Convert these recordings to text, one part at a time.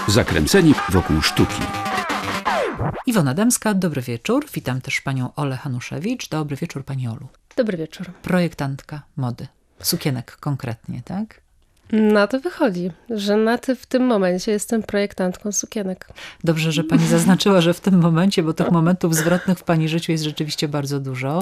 Zakręceni wokół sztuki. Iwona Dębska, dobry wieczór. Witam też panią Olę Hanuszewicz. Dobry wieczór, pani Olu. Dobry wieczór. Projektantka mody. Sukienek konkretnie, tak? Na to wychodzi, że w tym momencie jestem projektantką sukienek. Dobrze, że pani zaznaczyła, że w tym momencie, bo tych momentów zwrotnych w pani życiu jest rzeczywiście bardzo dużo.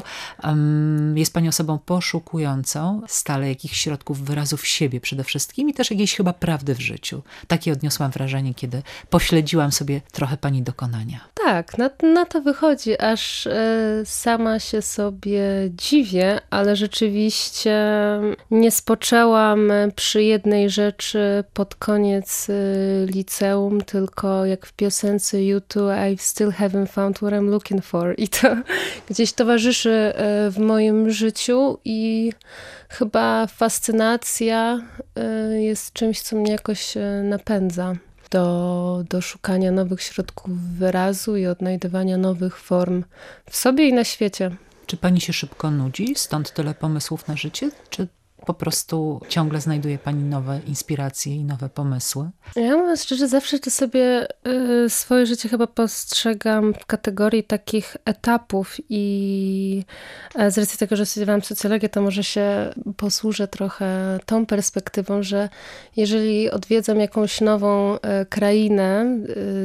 Jest pani osobą poszukującą stale jakichś środków wyrazów siebie przede wszystkim i też jakiejś chyba prawdy w życiu. Takie odniosłam wrażenie, kiedy pośledziłam sobie trochę pani dokonania. Tak, na to wychodzi, aż sama się sobie dziwię, ale rzeczywiście nie spoczęłam przy jednej rzeczy pod koniec liceum, tylko jak w piosence U2 I still haven't found what I'm looking for. I to gdzieś towarzyszy w moim życiu i chyba fascynacja jest czymś, co mnie jakoś napędza do szukania nowych środków wyrazu i odnajdywania nowych form w sobie i na świecie. Czy pani się szybko nudzi? Stąd tyle pomysłów na życie? Czy po prostu ciągle znajduje pani nowe inspiracje i nowe pomysły? Ja mówiąc szczerze, zawsze to sobie swoje życie chyba postrzegam w kategorii takich etapów i z racji tego, że studiowałam socjologię, to może się posłużę trochę tą perspektywą, że jeżeli odwiedzam jakąś nową krainę,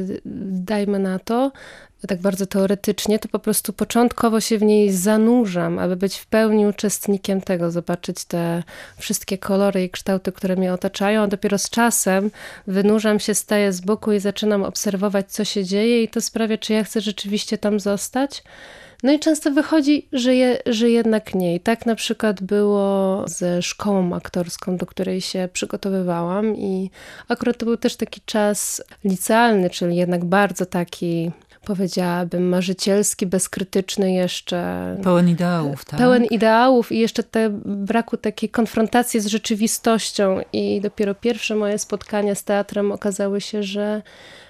dajmy na to, tak bardzo teoretycznie, to po prostu początkowo się w niej zanurzam, aby być w pełni uczestnikiem tego, zobaczyć te wszystkie kolory i kształty, które mnie otaczają, a dopiero z czasem wynurzam się, staję z boku i zaczynam obserwować, co się dzieje i to sprawia, czy ja chcę rzeczywiście tam zostać. No i często wychodzi, że jednak nie. I tak na przykład było ze szkołą aktorską, do której się przygotowywałam i akurat to był też taki czas licealny, czyli jednak bardzo taki, powiedziałabym, marzycielski, bezkrytyczny jeszcze. Pełen ideałów, tak? Pełen ideałów i jeszcze braku takiej konfrontacji z rzeczywistością. I dopiero pierwsze moje spotkania z teatrem okazały się, że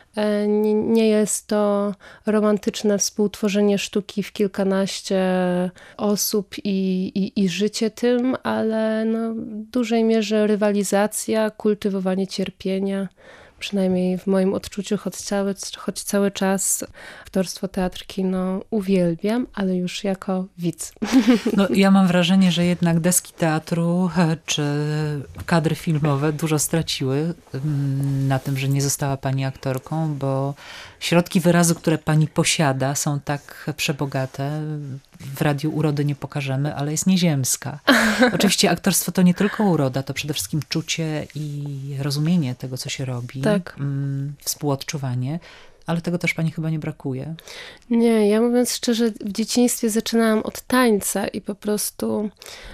nie jest to romantyczne współtworzenie sztuki w kilkanaście osób i życie tym, ale w dużej mierze rywalizacja, kultywowanie cierpienia. Przynajmniej w moim odczuciu, choć cały czas aktorstwo, teatr, kino uwielbiam, ale już jako widz. No, ja mam wrażenie, że jednak deski teatru czy kadry filmowe dużo straciły na tym, że nie została pani aktorką, bo środki wyrazu, które pani posiada, są tak przebogate. W radiu urody nie pokażemy, ale jest nieziemska. Oczywiście aktorstwo to nie tylko uroda, to przede wszystkim czucie i rozumienie tego, co się robi. Tak. Współodczuwanie. Ale tego też pani chyba nie brakuje. Nie, ja mówiąc szczerze, w dzieciństwie zaczynałam od tańca i po prostu,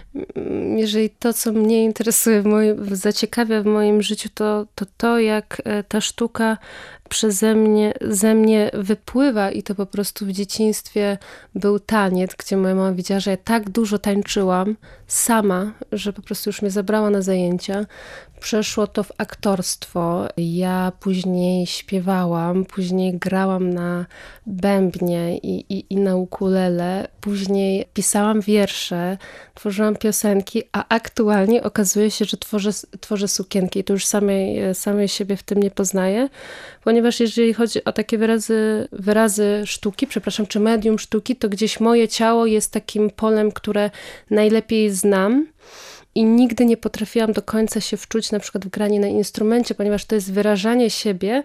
jeżeli to, co mnie interesuje, zaciekawia w moim życiu, to jak ta sztuka ze mnie wypływa i to po prostu w dzieciństwie był taniec, gdzie moja mama widziała, że ja tak dużo tańczyłam sama, że po prostu już mnie zabrała na zajęcia. Przeszło to w aktorstwo. Ja później śpiewałam, później grałam na bębnie i na ukulele. Później pisałam wiersze, tworzyłam piosenki, a aktualnie okazuje się, że tworzę sukienki. I to już samej siebie w tym nie poznaję, ponieważ jeżeli chodzi o takie wyrazy sztuki, czy medium sztuki, to gdzieś moje ciało jest takim polem, które najlepiej znam. I nigdy nie potrafiłam do końca się wczuć na przykład w granie na instrumencie, ponieważ to jest wyrażanie siebie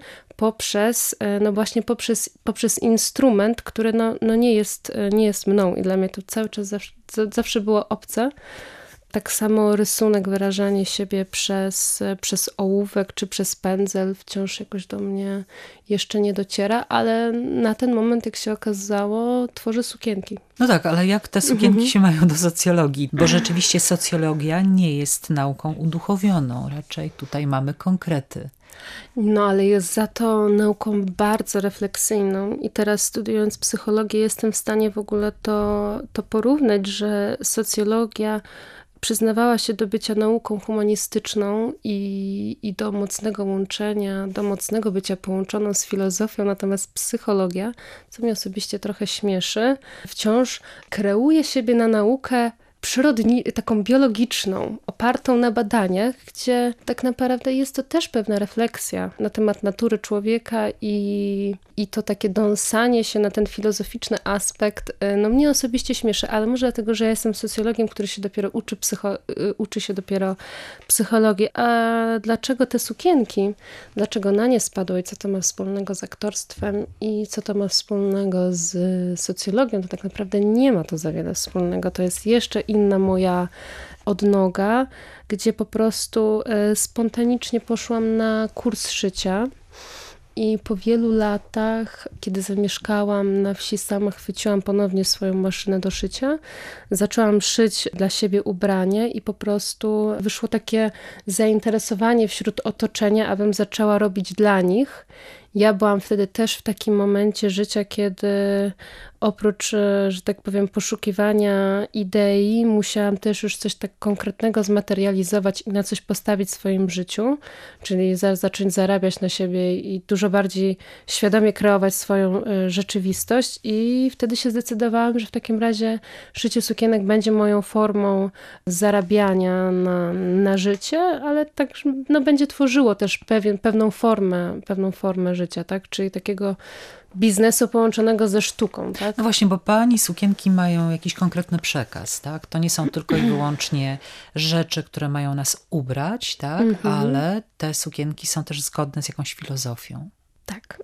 poprzez instrument, który nie jest mną. I dla mnie to cały czas zawsze było obce. Tak samo rysunek, wyrażanie siebie przez ołówek czy przez pędzel wciąż jakoś do mnie jeszcze nie dociera, ale na ten moment, jak się okazało, tworzę sukienki. No tak, ale jak te sukienki się mają do socjologii? Bo rzeczywiście socjologia nie jest nauką uduchowioną. Raczej tutaj mamy konkrety. No, ale jest za to nauką bardzo refleksyjną i teraz studiując psychologię jestem w stanie w ogóle to porównać, że socjologia przyznawała się do bycia nauką humanistyczną i do mocnego łączenia, do mocnego bycia połączoną z filozofią, natomiast psychologia, co mnie osobiście trochę śmieszy, wciąż kreuje siebie na naukę taką biologiczną, opartą na badaniach, gdzie tak naprawdę jest to też pewna refleksja na temat natury człowieka i to takie dąsanie się na ten filozoficzny aspekt, no mnie osobiście śmieszy, ale może dlatego, że ja jestem socjologiem, który się dopiero uczy się dopiero psychologii. A dlaczego te sukienki? Dlaczego na nie spadło i co to ma wspólnego z aktorstwem i co to ma wspólnego z socjologią? To tak naprawdę nie ma to za wiele wspólnego. To jest jeszcze inna moja odnoga, gdzie po prostu spontanicznie poszłam na kurs szycia. I po wielu latach, kiedy zamieszkałam na wsi, sama chwyciłam ponownie swoją maszynę do szycia. Zaczęłam szyć dla siebie ubranie i po prostu wyszło takie zainteresowanie wśród otoczenia, abym zaczęła robić dla nich. Ja byłam wtedy też w takim momencie życia, kiedy oprócz, że tak powiem, poszukiwania idei, musiałam też już coś tak konkretnego zmaterializować i na coś postawić w swoim życiu, czyli zacząć zarabiać na siebie i dużo bardziej świadomie kreować swoją rzeczywistość i wtedy się zdecydowałam, że w takim razie szycie sukienek będzie moją formą zarabiania na życie, ale tak no, będzie tworzyło też pewną formę życia, tak? Czyli takiego biznesu połączonego ze sztuką, tak? No właśnie, bo pani sukienki mają jakiś konkretny przekaz, tak? To nie są tylko i wyłącznie rzeczy, które mają nas ubrać, tak? Ale te sukienki są też zgodne z jakąś filozofią. Tak.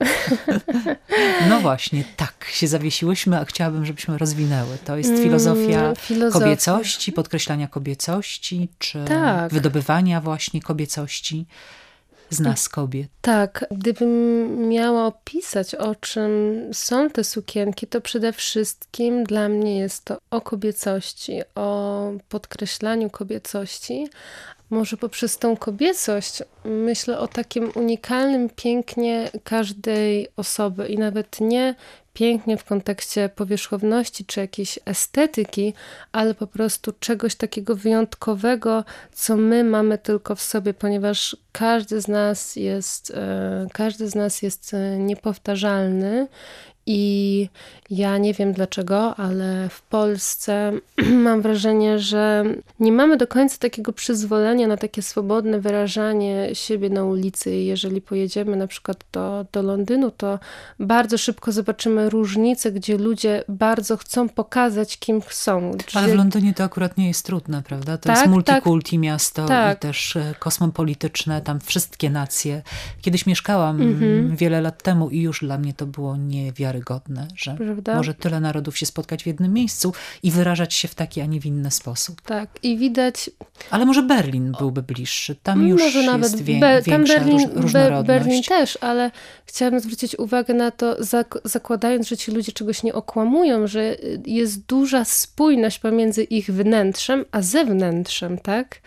No właśnie, tak się zawiesiłyśmy, a chciałabym, żebyśmy rozwinęły. To jest filozofia kobiecości, podkreślania kobiecości, czy wydobywania właśnie kobiecości z nas kobiet. Tak, gdybym miała opisać, o czym są te sukienki, to przede wszystkim dla mnie jest to o kobiecości, o podkreślaniu kobiecości. Może poprzez tą kobiecość myślę o takim unikalnym pięknie każdej osoby i nawet nie pięknie w kontekście powierzchowności czy jakiejś estetyki, ale po prostu czegoś takiego wyjątkowego, co my mamy tylko w sobie, ponieważ każdy z nas jest niepowtarzalny. I ja nie wiem dlaczego, ale w Polsce mam wrażenie, że nie mamy do końca takiego przyzwolenia na takie swobodne wyrażanie siebie na ulicy. I jeżeli pojedziemy na przykład do Londynu, to bardzo szybko zobaczymy różnice, gdzie ludzie bardzo chcą pokazać, kim są. Ale w Londynie to akurat nie jest trudne, prawda? To jest multikulti miasto i też kosmopolityczne, tam wszystkie nacje. Kiedyś mieszkałam wiele lat temu i już dla mnie to było niewiarygodne, że może tyle narodów się spotkać w jednym miejscu i wyrażać się w taki, a nie w inny sposób. Tak, i widać... Ale może Berlin byłby bliższy. Tam już może nawet jest większa różnorodność. Berlin też, ale chciałabym zwrócić uwagę na to, zakładając, że ci ludzie czegoś nie okłamują, że jest duża spójność pomiędzy ich wnętrzem a zewnętrzem, tak?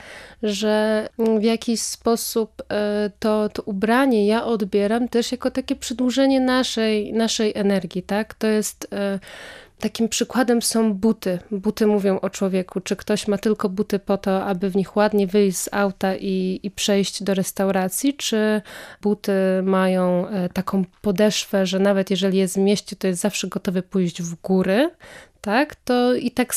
Że w jakiś sposób to ubranie ja odbieram też jako takie przedłużenie naszej energii, tak? To jest... Takim przykładem są buty. Buty mówią o człowieku. Czy ktoś ma tylko buty po to, aby w nich ładnie wyjść z auta i przejść do restauracji, czy buty mają taką podeszwę, że nawet jeżeli jest w mieście, to jest zawsze gotowy pójść w góry. Tak, to i tak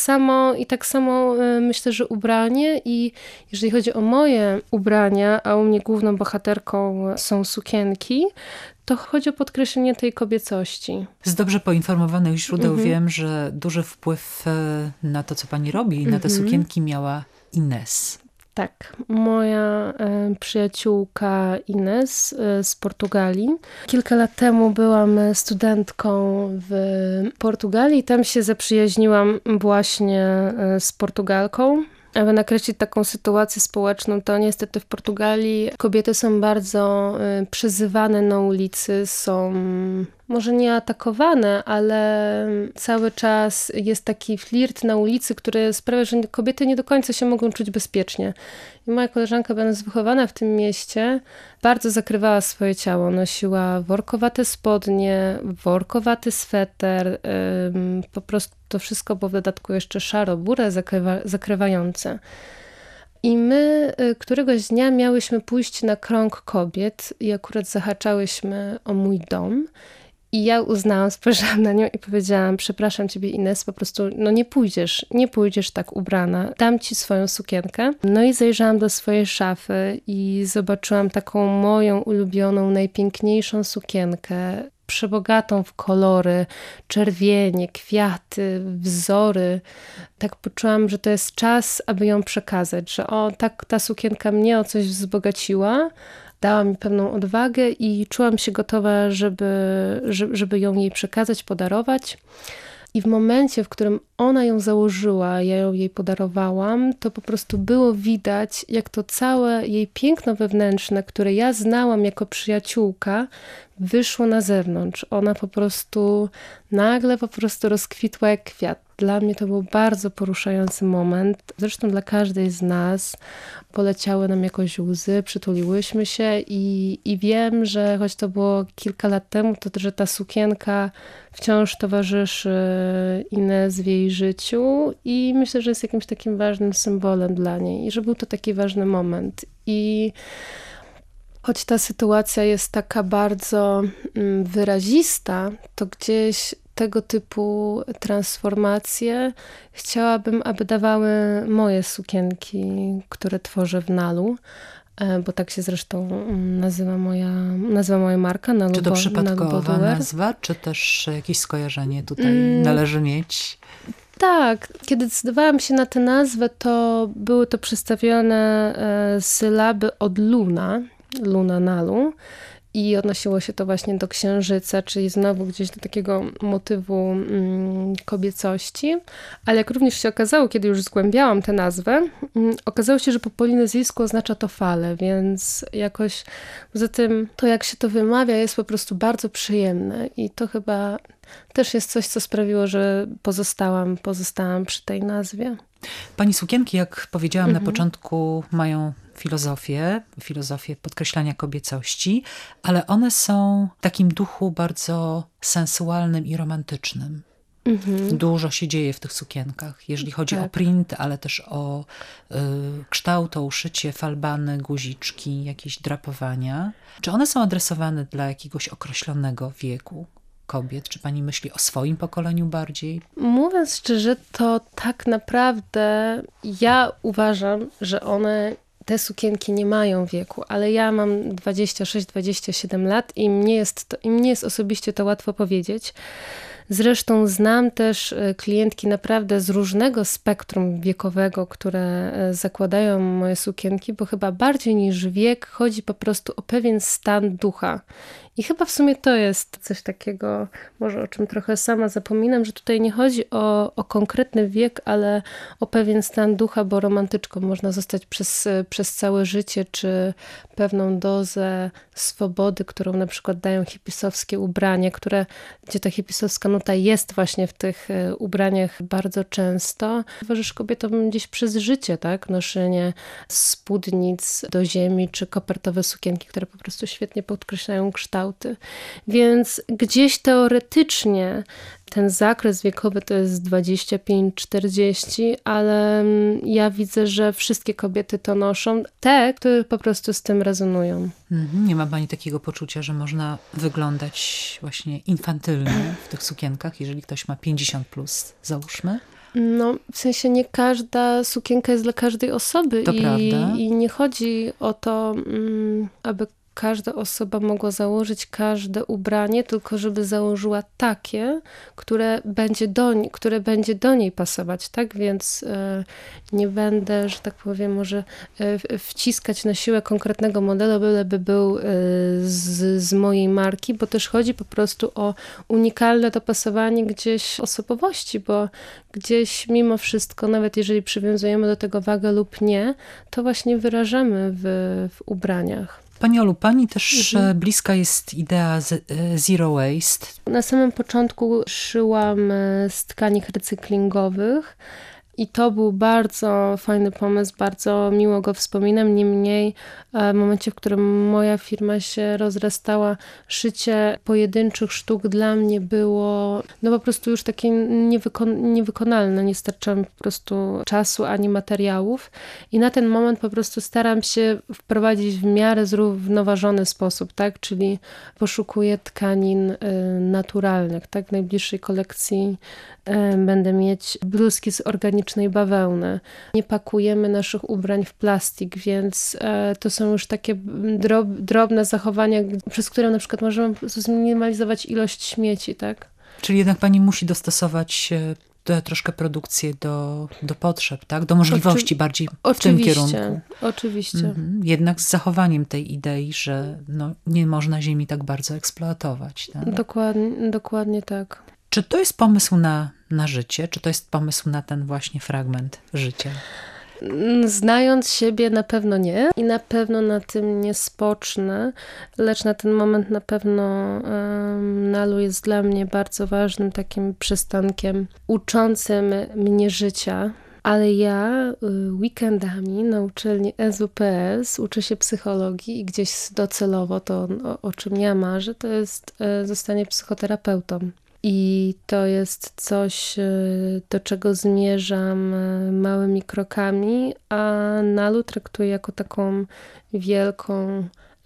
samo myślę, że ubranie i jeżeli chodzi o moje ubrania, a u mnie główną bohaterką są sukienki, to chodzi o podkreślenie tej kobiecości. Z dobrze poinformowanych źródeł wiem, że duży wpływ na to, co pani robi, na te sukienki miała Ines. Tak, moja przyjaciółka Ines z Portugalii. Kilka lat temu byłam studentką w Portugalii i tam się zaprzyjaźniłam właśnie z Portugalką. Aby nakreślić taką sytuację społeczną, to niestety w Portugalii kobiety są bardzo przyzywane na ulicy, są może nie atakowane, ale cały czas jest taki flirt na ulicy, który sprawia, że kobiety nie do końca się mogą czuć bezpiecznie. I moja koleżanka, będąc wychowana w tym mieście, bardzo zakrywała swoje ciało. Nosiła workowate spodnie, workowaty sweter, po prostu to wszystko było w dodatku jeszcze szaro-burę zakrywające. I my któregoś dnia miałyśmy pójść na krąg kobiet i akurat zahaczałyśmy o mój dom. I ja uznałam, spojrzałam na nią i powiedziałam, przepraszam ciebie Ines, po prostu nie pójdziesz tak ubrana, dam ci swoją sukienkę. No i zajrzałam do swojej szafy i zobaczyłam taką moją ulubioną, najpiękniejszą sukienkę, przebogatą w kolory, czerwienie, kwiaty, wzory. Tak poczułam, że to jest czas, aby ją przekazać, że tak ta sukienka mnie o coś wzbogaciła, dała mi pewną odwagę i czułam się gotowa, żeby ją jej przekazać, podarować. I w momencie, w którym ona ją założyła, ja ją jej podarowałam, to po prostu było widać, jak to całe jej piękno wewnętrzne, które ja znałam jako przyjaciółka, wyszło na zewnątrz. Ona nagle rozkwitła jak kwiat. Dla mnie to był bardzo poruszający moment. Zresztą dla każdej z nas poleciały nam jakoś łzy, przytuliłyśmy się i wiem, że choć to było kilka lat temu, to że ta sukienka wciąż towarzyszy Ines w jej życiu i myślę, że jest jakimś takim ważnym symbolem dla niej i że był to taki ważny moment. I choć ta sytuacja jest taka bardzo wyrazista, to gdzieś tego typu transformacje chciałabym, aby dawały moje sukienki, które tworzę w Nalu, bo tak się zresztą nazywa moja marka. Nalu. Czy to przypadkowa nazwa, czy też jakieś skojarzenie tutaj należy mieć? Tak, kiedy decydowałam się na tę nazwę, to były to przestawione sylaby od Luna Nalu. I odnosiło się to właśnie do księżyca, czyli znowu gdzieś do takiego motywu kobiecości. Ale jak również się okazało, kiedy już zgłębiałam tę nazwę, okazało się, że po polinezyjsku oznacza to fale, więc jakoś poza tym to, jak się to wymawia, jest po prostu bardzo przyjemne i to chyba też jest coś, co sprawiło, że pozostałam przy tej nazwie. Pani sukienki, jak powiedziałam na początku, mają filozofię podkreślania kobiecości, ale one są w takim duchu bardzo sensualnym i romantycznym. Dużo się dzieje w tych sukienkach, jeżeli chodzi o print, ale też o kształt, o uszycie, falbany, guziczki, jakieś drapowania. Czy one są adresowane dla jakiegoś określonego wieku kobiet? Czy pani myśli o swoim pokoleniu bardziej? Mówiąc szczerze, to tak naprawdę ja uważam, że te sukienki nie mają wieku, ale ja mam 26-27 lat i mnie jest osobiście to łatwo powiedzieć. Zresztą znam też klientki naprawdę z różnego spektrum wiekowego, które zakładają moje sukienki, bo chyba bardziej niż wiek chodzi po prostu o pewien stan ducha. I chyba w sumie to jest coś takiego, może o czym trochę sama zapominam, że tutaj nie chodzi o konkretny wiek, ale o pewien stan ducha, bo romantyczką można zostać przez całe życie, czy pewną dozę swobody, którą na przykład dają hipisowskie ubrania, gdzie ta hipisowska nuta jest właśnie w tych ubraniach bardzo często. Towarzysz kobietom gdzieś przez życie, tak? Noszenie spódnic do ziemi, czy kopertowe sukienki, które po prostu świetnie podkreślają kształty. Więc gdzieś teoretycznie ten zakres wiekowy to jest 25-40, ale ja widzę, że wszystkie kobiety to noszą. Te, które po prostu z tym rezonują. Nie ma pani takiego poczucia, że można wyglądać właśnie infantylnie w tych sukienkach, jeżeli ktoś ma 50+, załóżmy? No, w sensie nie każda sukienka jest dla każdej osoby. To prawda. I nie chodzi o to, aby każda osoba mogła założyć każde ubranie, tylko żeby założyła takie, które będzie do niej pasować, tak? Więc nie będę, że tak powiem, może wciskać na siłę konkretnego modelu, byleby był z mojej marki, bo też chodzi po prostu o unikalne dopasowanie gdzieś osobowości, bo gdzieś mimo wszystko, nawet jeżeli przywiązujemy do tego wagę lub nie, to właśnie wyrażamy w ubraniach. Pani Olu, pani też bliska jest idea zero waste. Na samym początku szyłam z tkanik recyklingowych, I to był bardzo fajny pomysł, bardzo miło go wspominam. Niemniej w momencie, w którym moja firma się rozrastała, szycie pojedynczych sztuk dla mnie było po prostu już takie niewykonalne. Nie starczało mi po prostu czasu ani materiałów. I na ten moment po prostu staram się wprowadzić w miarę zrównoważony sposób, tak? Czyli poszukuję tkanin naturalnych, tak? W najbliższej kolekcji będę mieć bluzki z organicznej bawełny. Nie pakujemy naszych ubrań w plastik, więc to są już takie drobne zachowania, przez które na przykład możemy po prostu zminimalizować ilość śmieci, tak? Czyli jednak pani musi dostosować troszkę produkcję do potrzeb, tak? Do możliwości bardziej w tym kierunku. Oczywiście. Jednak z zachowaniem tej idei, że nie można ziemi tak bardzo eksploatować. Tak? Dokładnie tak. Czy to jest pomysł na życie? Czy to jest pomysł na ten właśnie fragment życia? Znając siebie na nie i na pewno na tym nie spocznę, lecz na ten moment na pewno Nalu jest dla mnie bardzo ważnym takim przystankiem uczącym mnie życia. Ale ja weekendami na uczelni SWPS uczę się psychologii i gdzieś docelowo to, o czym ja marzę, to jest zostanie psychoterapeutą. I to jest coś, do czego zmierzam małymi krokami, a Nalu traktuję jako taką wielką,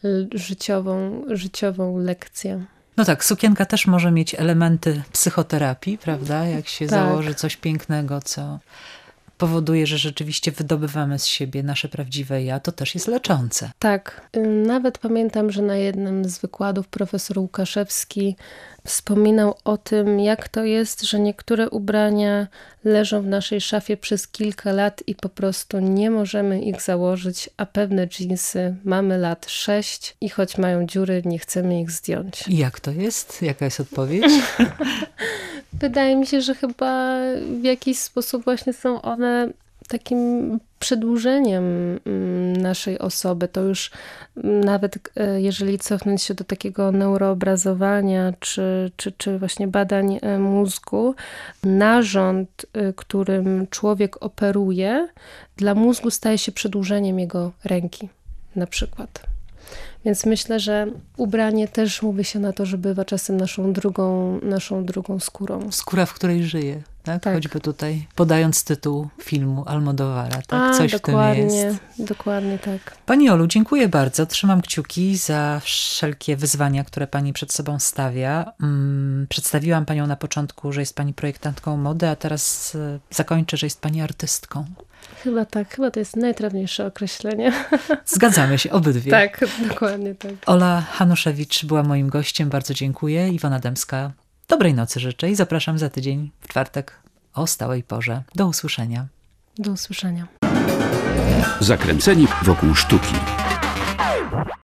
życiową lekcję. No tak, sukienka też może mieć elementy psychoterapii, prawda? Jak się założy coś pięknego, co powoduje, że rzeczywiście wydobywamy z siebie nasze prawdziwe ja, to też jest leczące. Tak. Nawet pamiętam, że na jednym z wykładów profesor Łukaszewski wspominał o tym, jak to jest, że niektóre ubrania leżą w naszej szafie przez kilka lat i po prostu nie możemy ich założyć, a pewne dżinsy mamy lat 6 i choć mają dziury, nie chcemy ich zdjąć. I jak to jest? Jaka jest odpowiedź? Wydaje mi się, że chyba w jakiś sposób właśnie są one takim przedłużeniem naszej osoby. To już nawet jeżeli cofnąć się do takiego neuroobrazowania czy właśnie badań mózgu, narząd, którym człowiek operuje, dla mózgu staje się przedłużeniem jego ręki na przykład. Więc myślę, że ubranie też mówi się na to, że bywa czasem naszą drugą skórą. Skóra, w której żyje. Tak? Choćby tutaj podając tytuł filmu Almodóvara. Tak? Coś w tym jest. Dokładnie tak. Pani Olu, dziękuję bardzo. Trzymam kciuki za wszelkie wyzwania, które pani przed sobą stawia. Przedstawiłam panią na początku, że jest pani projektantką mody, a teraz zakończę, że jest pani artystką. Chyba tak. Chyba to jest najtrawniejsze określenie. Zgadzamy się, obydwie. Tak, dokładnie tak. Ola Hanuszewicz była moim gościem. Bardzo dziękuję. Iwona Dębska. Dobrej nocy życzę i zapraszam za tydzień w czwartek o stałej porze. Do usłyszenia. Do usłyszenia. Zakręceni wokół sztuki.